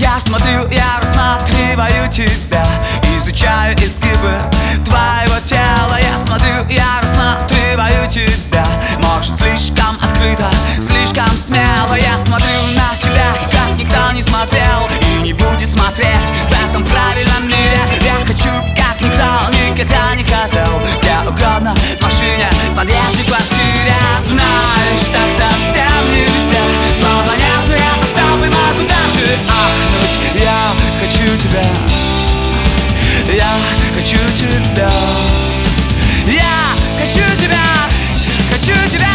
Я смотрю, я рассматриваю тебя, изучаю изгибы твоего тела. Я смотрю, я рассматриваю тебя, может, слишком открыто, слишком смело. Я смотрю на тебя, как никто не смотрел и не будет смотреть в этом правильном мире. Я хочу, как никто никогда не хотел, где угодно, в машине, в подъезде, в квартире. Знаешь, так совсем нельзя, словно нет, но я остался, могу даже ахнуть. Я хочу тебя, я хочу тебя, я хочу тебя, хочу тебя.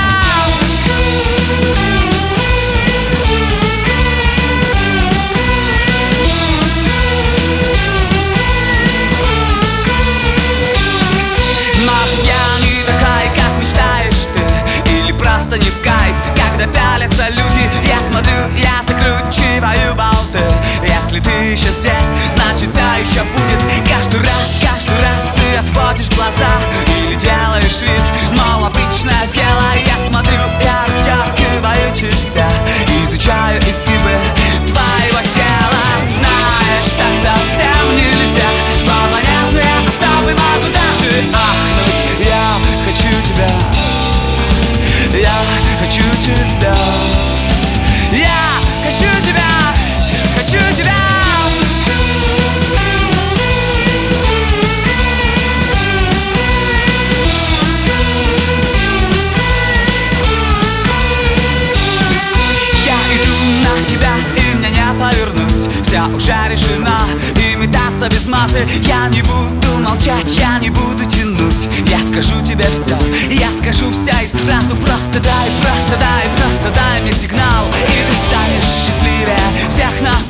Может, я не такая, как мечтаешь ты, или просто не в кайф, когда пялятся люди. Я смотрю, я закручиваю болты. Если ты еще здесь, значит все еще будет. Каждый раз ты отводишь глаза или делаешь вид, мол, обычное дело. Я смотрю, я растягиваю тебя, изучаю изгибы твоего тела. Знаешь, так совсем нельзя, словно нет, но я особый, могу даже ахнуть. Я хочу тебя, я хочу тебя, я хочу тебя, хочу тебя. Я иду на тебя, и меня не повернуть. Все уже решено, и метаться без массы. Я не буду молчать, я не буду тянуть. Я скажу тебе все, я скажу все и сразу. Просто дай мне сигнал, и ты станешь счастливее всех нас.